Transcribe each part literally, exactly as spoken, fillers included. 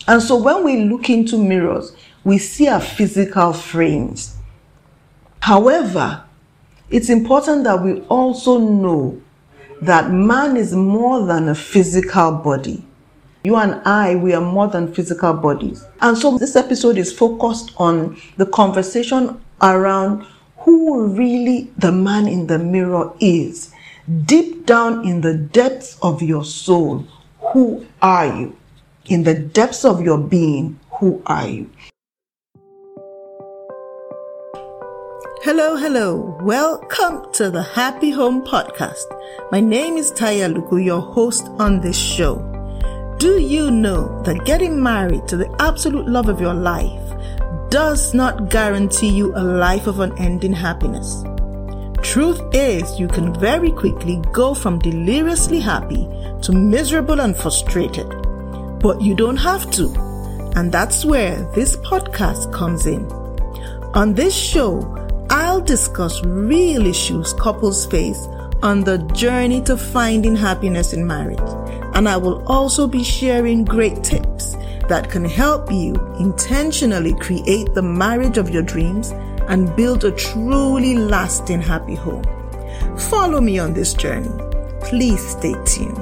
And so when we look into mirrors, we see our physical frames. However, it's important that we also know that man is more than a physical body. You and I, we are more than physical bodies. And so this episode is focused on the conversation around who really the man in the mirror is. Deep down in the depths of your soul, who are you? In the depths of your being, who are you? Hello, hello. Welcome to the Happy Home Podcast. My name is Taya Luku, your host on this show. Do you know that getting married to the absolute love of your life does not guarantee you a life of unending happiness? Truth is, you can very quickly go from deliriously happy to miserable and frustrated. But you don't have to. And that's where this podcast comes in. On this show, I'll discuss real issues couples face on the journey to finding happiness in marriage. And I will also be sharing great tips that can help you intentionally create the marriage of your dreams and build a truly lasting happy home. Follow me on this journey. Please stay tuned.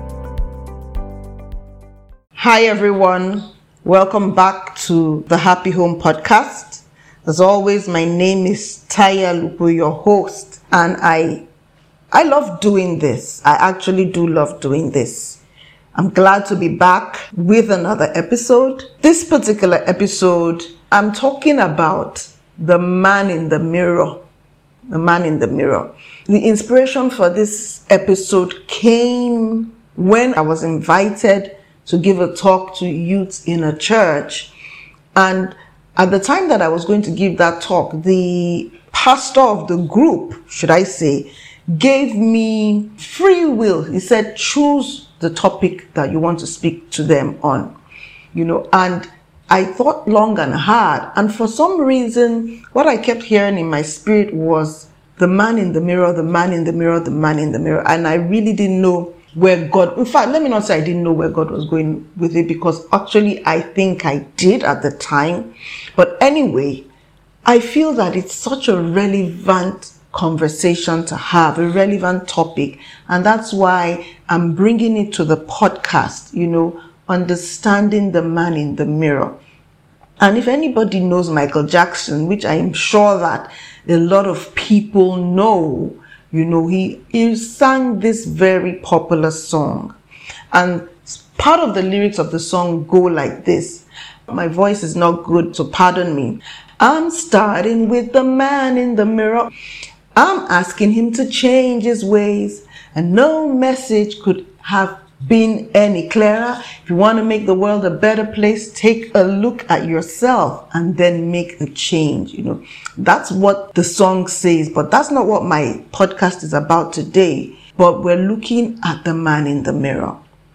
Hi everyone. Welcome back to the Happy Home Podcast. As always, my name is Taya Lupu, your host, and I I love doing this. I actually do love doing this. I'm glad to be back with another episode. This particular episode, I'm talking about the man in the mirror. The man in the mirror. The inspiration for this episode came when I was invited to give a talk to youth in a church. And at the time that I was going to give that talk, the pastor of the group, should I say, gave me free will. He said, choose the topic that you want to speak to them on. You know, and I thought long and hard. And for some reason, what I kept hearing in my spirit was the man in the mirror, the man in the mirror, the man in the mirror. And I really didn't know where God, in fact, let me not say I didn't know where God was going with it, because actually I think I did at the time. But anyway, I feel that it's such a relevant conversation to have, a relevant topic. And that's why I'm bringing it to the podcast, you know, understanding the man in the mirror. And if anybody knows Michael Jackson, which I am sure that a lot of people know, you know, he, he sang this very popular song. And part of the lyrics of the song go like this. My voice is not good, so pardon me. I'm starting with the man in the mirror. I'm asking him to change his ways. And no message could have been any clearer. If you want to make the world a better place, take a look at yourself and then make a change. You know, that's what the song says, but that's not what my podcast is about today. But we're looking at the man in the mirror.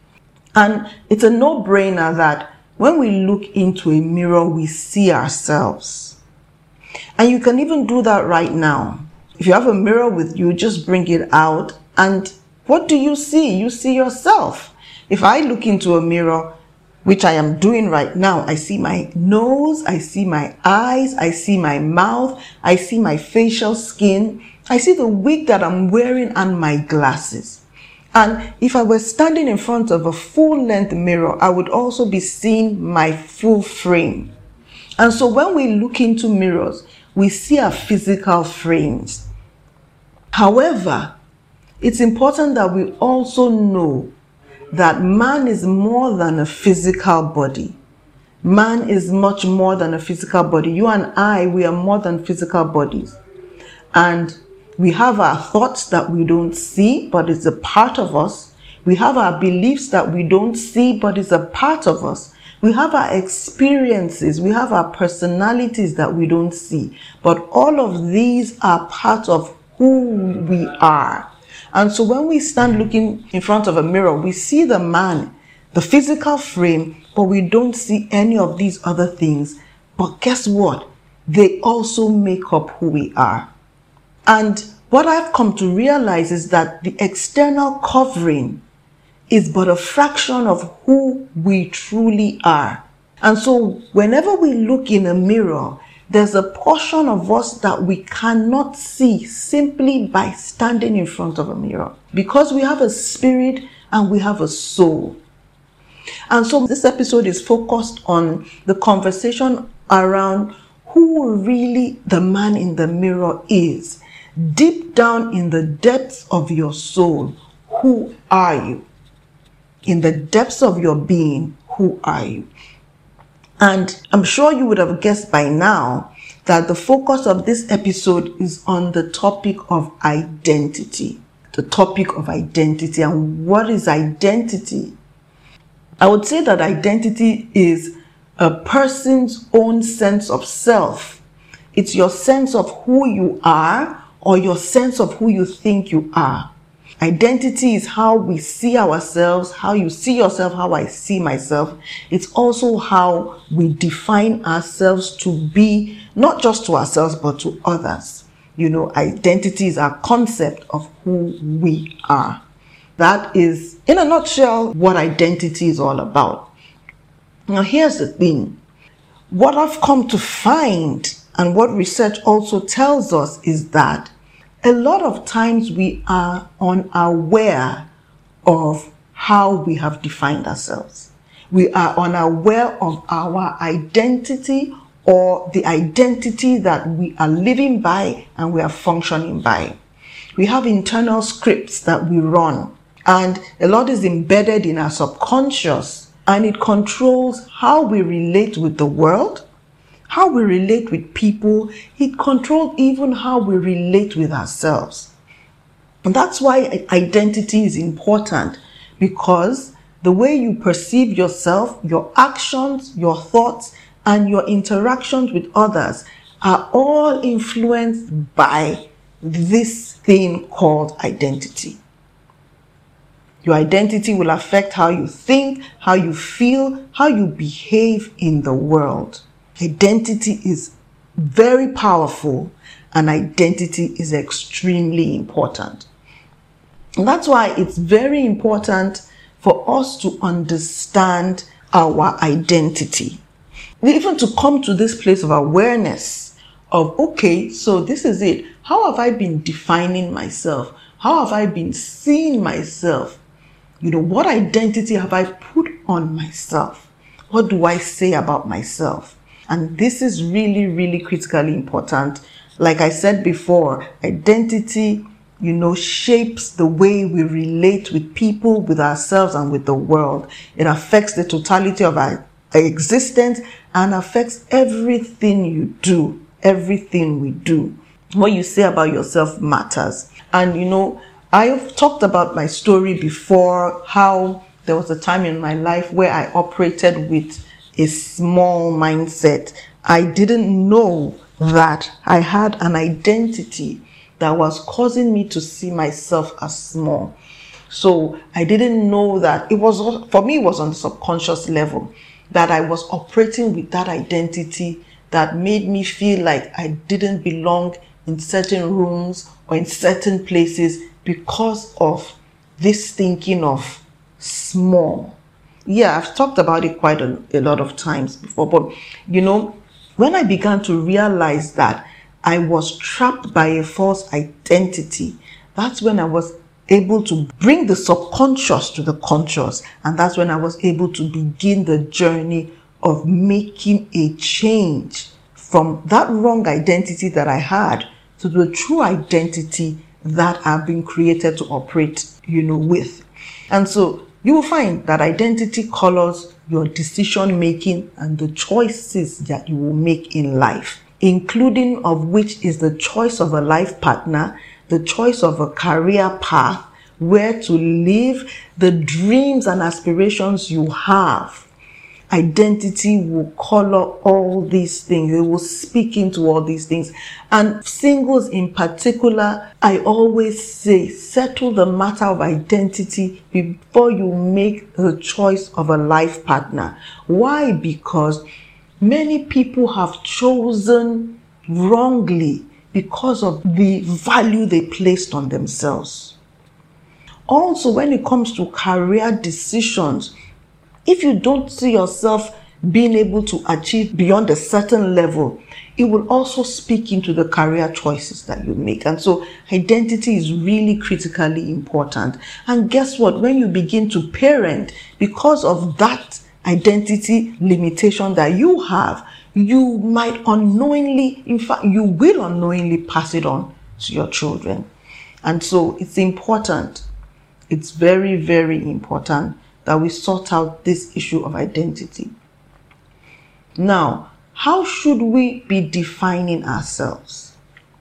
And it's a no-brainer that when we look into a mirror, we see ourselves. And you can even do that right now. If you have a mirror with you, just bring it out. And what do you see? You see yourself. If I look into a mirror, which I am doing right now, I see my nose, I see my eyes, I see my mouth, I see my facial skin, I see the wig that I'm wearing and my glasses. And if I were standing in front of a full-length mirror, I would also be seeing my full frame. And so when we look into mirrors, we see our physical frames. However, it's important that we also know that man is more than a physical body. Man is much more than a physical body. You and I, we are more than physical bodies. And we have our thoughts that we don't see, but it's a part of us. We have our beliefs that we don't see, but it's a part of us. We have our experiences. We have our personalities that we don't see. But all of these are part of who we are. And so when we stand looking in front of a mirror, we see the man, the physical frame, but we don't see any of these other things. But guess what? They also make up who we are. And what I've come to realize is that the external covering is but a fraction of who we truly are. And so whenever we look in a mirror, there's a portion of us that we cannot see simply by standing in front of a mirror, because we have a spirit and we have a soul. And so this episode is focused on the conversation around who really the man in the mirror is. Deep down in the depths of your soul, who are you? In the depths of your being, who are you? And I'm sure you would have guessed by now that the focus of this episode is on the topic of identity. The topic of identity. And what is identity? I would say that identity is a person's own sense of self. It's your sense of who you are or your sense of who you think you are. Identity is how we see ourselves, how you see yourself, how I see myself. It's also how we define ourselves to be, not just to ourselves, but to others. You know, identity is our concept of who we are. That is, in a nutshell, what identity is all about. Now, here's the thing. What I've come to find, and what research also tells us, is that a lot of times we are unaware of how we have defined ourselves. We are unaware of our identity or the identity that we are living by and we are functioning by. We have internal scripts that we run, and a lot is embedded in our subconscious, and it controls how we relate with the world, how we relate with people. It controls even how we relate with ourselves. And that's why identity is important, because the way you perceive yourself, your actions, your thoughts, and your interactions with others are all influenced by this thing called identity. Your identity will affect how you think, how you feel, how you behave in the world. Identity is very powerful, and identity is extremely important. And that's why it's very important for us to understand our identity. Even to come to this place of awareness of, okay, so this is it. How have I been defining myself? How have I been seeing myself? You know, what identity have I put on myself? What do I say about myself? And this is really, really critically important. Like I said before, identity, you know, shapes the way we relate with people, with ourselves, and with the world. It affects the totality of our existence and affects everything you do, everything we do. What you say about yourself matters. And, you know, I've talked about my story before, how there was a time in my life where I operated with a small mindset. I didn't know that I had an identity that was causing me to see myself as small. So I didn't know that it was, for me, it was on the subconscious level, that I was operating with that identity that made me feel like I didn't belong in certain rooms or in certain places because of this thinking of small. Yeah, I've talked about it quite a, a lot of times before, but you know, when I began to realize that I was trapped by a false identity, that's when I was able to bring the subconscious to the conscious, and that's when I was able to begin the journey of making a change from that wrong identity that I had to the true identity that I've been created to operate, you know, with. And so you will find that identity colors your decision making and the choices that you will make in life, including of which is the choice of a life partner, the choice of a career path, where to live, the dreams and aspirations you have. Identity will color all these things. It will speak into all these things. And singles in particular, I always say, settle the matter of identity before you make the choice of a life partner. Why? Because many people have chosen wrongly because of the value they placed on themselves. Also, when it comes to career decisions, if you don't see yourself being able to achieve beyond a certain level, it will also speak into the career choices that you make. And so identity is really critically important. And guess what? When you begin to parent, because of that identity limitation that you have, you might unknowingly, in fact, you will unknowingly pass it on to your children. And so it's important. It's very, very important that we sort out this issue of identity. Now, how should we be defining ourselves?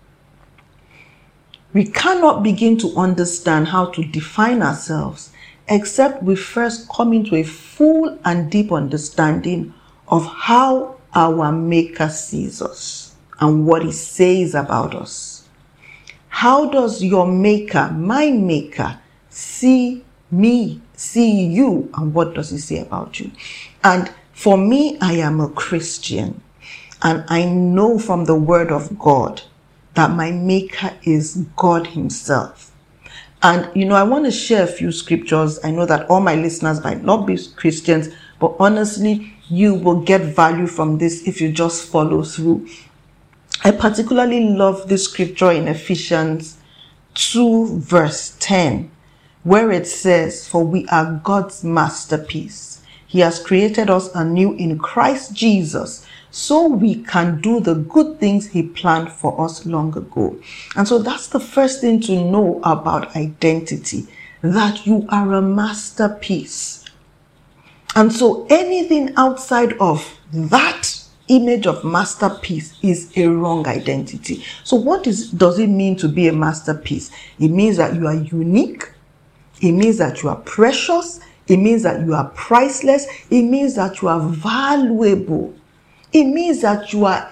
We cannot begin to understand how to define ourselves except we first come into a full and deep understanding of how our Maker sees us and what He says about us. How does your Maker, my Maker, see me, see you, and what does He say about you? And for me, I am a Christian, and I know from the Word of God that my Maker is God Himself. And, you know, I want to share a few scriptures. I know that all my listeners might not be Christians, but honestly, you will get value from this if you just follow through. I particularly love this scripture in Ephesians two, verse ten, where it says, "For we are God's masterpiece. He has created us anew in Christ Jesus, so we can do the good things He planned for us long ago." And so that's the first thing to know about identity, that you are a masterpiece. And so anything outside of that image of masterpiece is a wrong identity. So what is, does it mean to be a masterpiece? It means that you are unique. It means that you are precious. It means that you are priceless. It means that you are valuable. It means that you are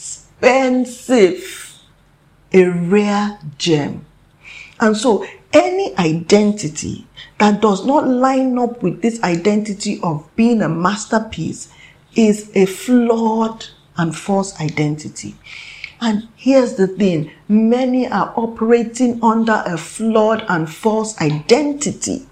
expensive, a rare gem. And so any identity that does not line up with this identity of being a masterpiece is a flawed and false identity. And here's the thing, many are operating under a flawed and false identity.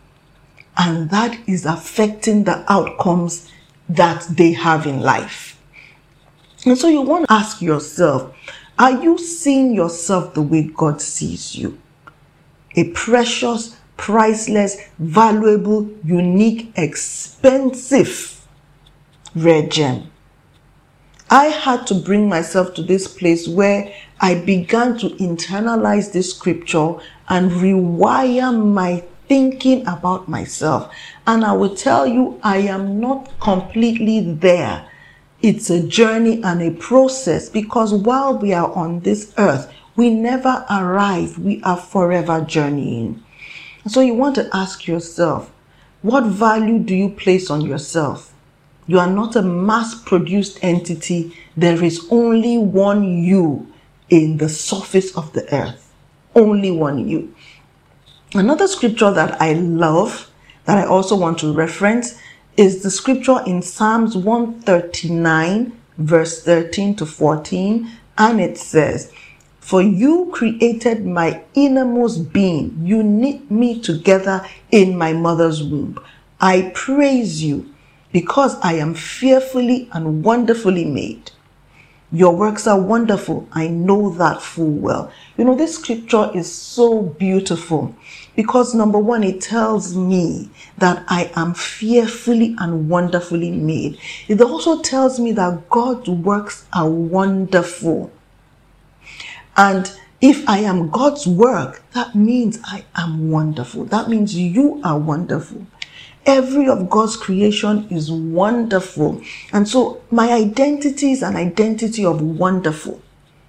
And that is affecting the outcomes that they have in life. And so you want to ask yourself, are you seeing yourself the way God sees you? A precious, priceless, valuable, unique, expensive, rare gem. I had to bring myself to this place where I began to internalize this scripture and rewire my thinking about myself. And I will tell you, I am not completely there. It's a journey and a process, because while we are on this earth, we never arrive. We are forever journeying. So you want to ask yourself, what value do you place on yourself? You are not a mass-produced entity. There is only one you in the surface of the earth. Only one you. Another scripture that I love, that I also want to reference, is the scripture in Psalms one thirty-nine, verse thirteen to fourteen. And it says, "For you created my innermost being. You knit me together in my mother's womb. I praise you because I am fearfully and wonderfully made. Your works are wonderful. I know that full well." You know, this scripture is so beautiful because, number one, it tells me that I am fearfully and wonderfully made. It also tells me that God's works are wonderful. And if I am God's work, that means I am wonderful. That means you are wonderful. Every of God's creation is wonderful. And so my identity is an identity of wonderful.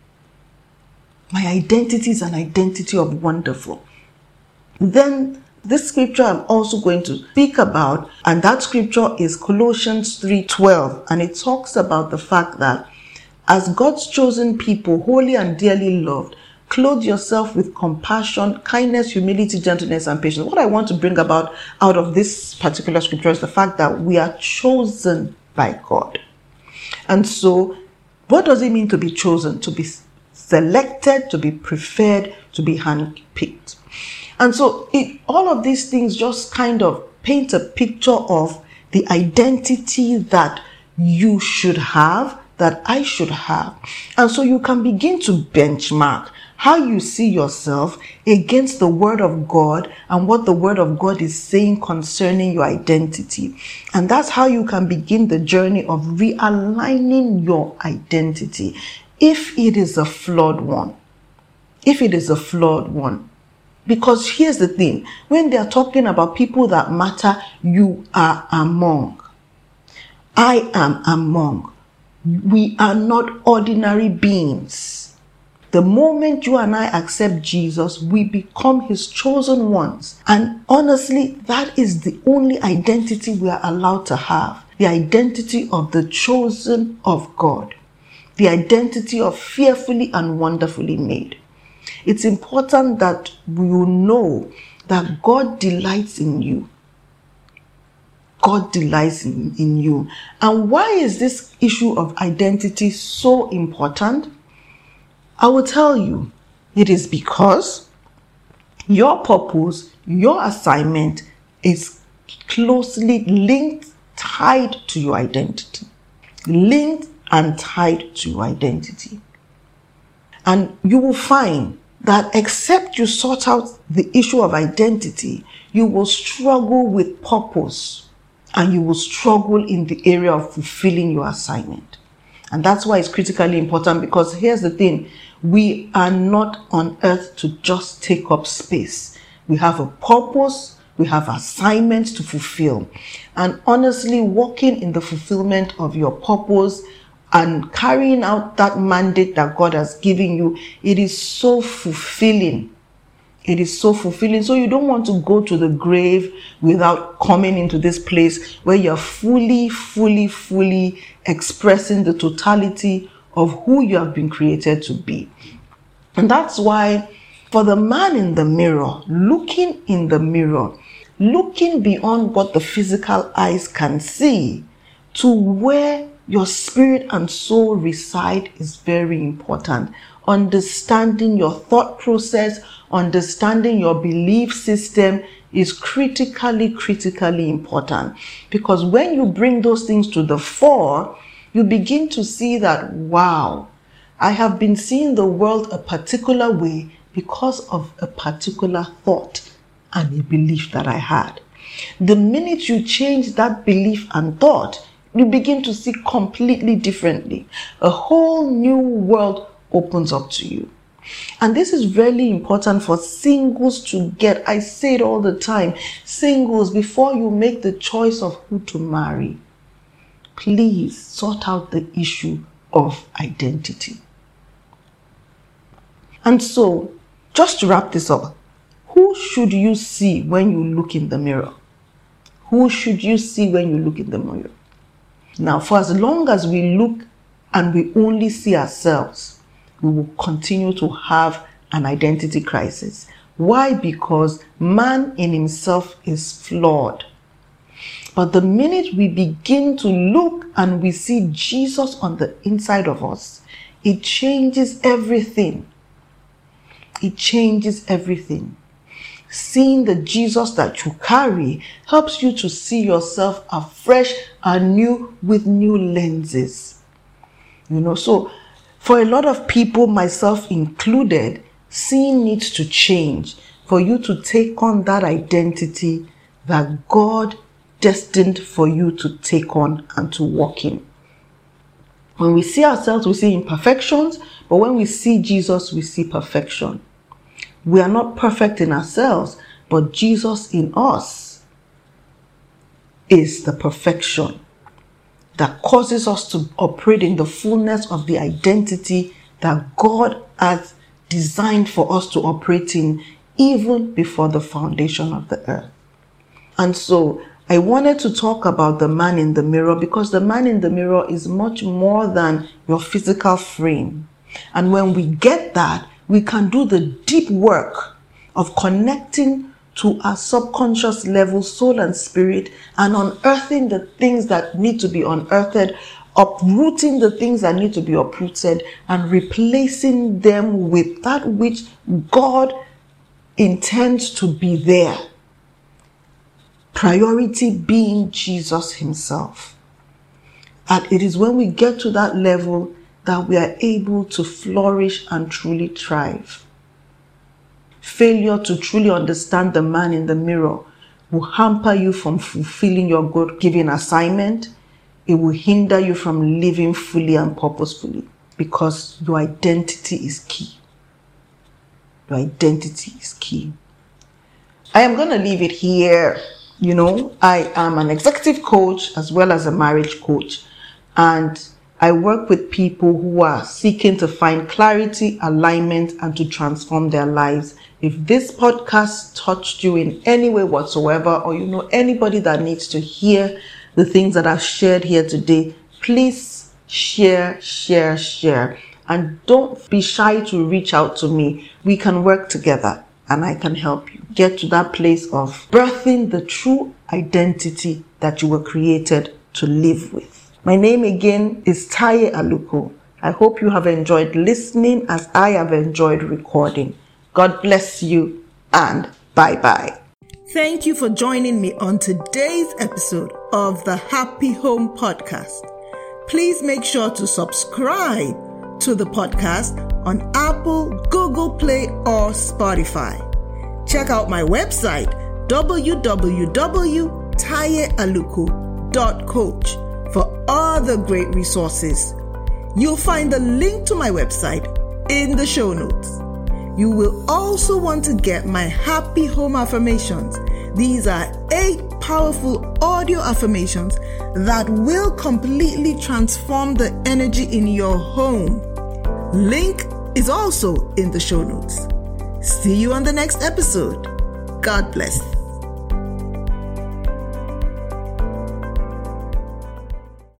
My identity is an identity of wonderful. Then this scripture I'm also going to speak about, and that scripture is Colossians three twelve. And it talks about the fact that as God's chosen people, holy and dearly loved, clothe yourself with compassion, kindness, humility, gentleness, and patience. What I want to bring about out of this particular scripture is the fact that we are chosen by God. And so, what does it mean to be chosen? To be selected, to be preferred, to be handpicked. And so, it, all of these things just kind of paint a picture of the identity that you should have, that I should have. And so you can begin to benchmark how you see yourself against the Word of God and what the Word of God is saying concerning your identity. And that's how you can begin the journey of realigning your identity. If it is a flawed one, if it is a flawed one, because here's the thing, when they're talking about people that matter, you are among. I am among. We are not ordinary beings. The moment you and I accept Jesus, we become his chosen ones. And honestly, that is the only identity we are allowed to have. The identity of the chosen of God. The identity of fearfully and wonderfully made. It's important that we will know that God delights in you. God delights in, in you. And why is this issue of identity so important? I will tell you, it is because your purpose, your assignment is closely linked, tied to your identity. Linked and tied to your identity. And you will find that except you sort out the issue of identity, you will struggle with purpose and you will struggle in the area of fulfilling your assignment. And that's why it's critically important, because here's the thing. We are not on earth to just take up space. We have a purpose. We have assignments to fulfill. And honestly, walking in the fulfillment of your purpose and carrying out that mandate that God has given you, it is so fulfilling. It is so fulfilling. So you don't want to go to the grave without coming into this place where you're fully, fully, fully expressing the totality of who you have been created to be. And that's why for the man in the mirror, looking in the mirror, looking beyond what the physical eyes can see to where your spirit and soul reside is very important. Understanding your thought process, understanding your belief system is critically, critically important. Because when you bring those things to the fore, you begin to see that, wow, I have been seeing the world a particular way because of a particular thought and a belief that I had. The minute you change that belief and thought, you begin to see completely differently. A whole new world opens up to you. And this is really important for singles to get. I say it all the time. Singles, before you make the choice of who to marry, please sort out the issue of identity. And so, just to wrap this up, who should you see when you look in the mirror? Who should you see when you look in the mirror? Now, for as long as we look and we only see ourselves, we will continue to have an identity crisis. Why? Because man in himself is flawed. But the minute we begin to look and we see Jesus on the inside of us, it changes everything. It changes everything. Seeing the Jesus that you carry helps you to see yourself afresh and new with new lenses. You know, so for a lot of people, myself included, seeing needs to change for you to take on that identity that God destined for you to take on and to walk in. When we see ourselves, we see imperfections, but when we see Jesus, we see perfection. We are not perfect in ourselves, but Jesus in us is the perfection that causes us to operate in the fullness of the identity that God has designed for us to operate in even before the foundation of the earth. And so I wanted to talk about the man in the mirror, because the man in the mirror is much more than your physical frame. And when we get that, we can do the deep work of connecting to our subconscious level, soul and spirit, and unearthing the things that need to be unearthed, uprooting the things that need to be uprooted, and replacing them with that which God intends to be there. Priority being Jesus himself. And it is when we get to that level that we are able to flourish and truly thrive. Failure to truly understand the man in the mirror will hamper you from fulfilling your God-given assignment. It will hinder you from living fully and purposefully, because your identity is key. Your identity is key. I am going to leave it here. You know, I am an executive coach as well as a marriage coach, and I work with people who are seeking to find clarity, alignment, and to transform their lives. If this podcast touched you in any way whatsoever, or you know anybody that needs to hear the things that I've shared here today, please share, share, share. And don't be shy to reach out to me. We can work together and I can help you get to that place of birthing the true identity that you were created to live with. My name again is Taye Aluko. I hope you have enjoyed listening as I have enjoyed recording. God bless you and bye-bye. Thank you for joining me on today's episode of the Happy Home Podcast. Please make sure to subscribe to the podcast on Apple, Google Play, or Spotify. Check out my website, w w w dot taye aluko dot coach, for other great resources. You'll find the link to my website in the show notes. You will also want to get my Happy Home Affirmations. These are eight powerful audio affirmations that will completely transform the energy in your home. Link is also in the show notes. See you on the next episode. God bless.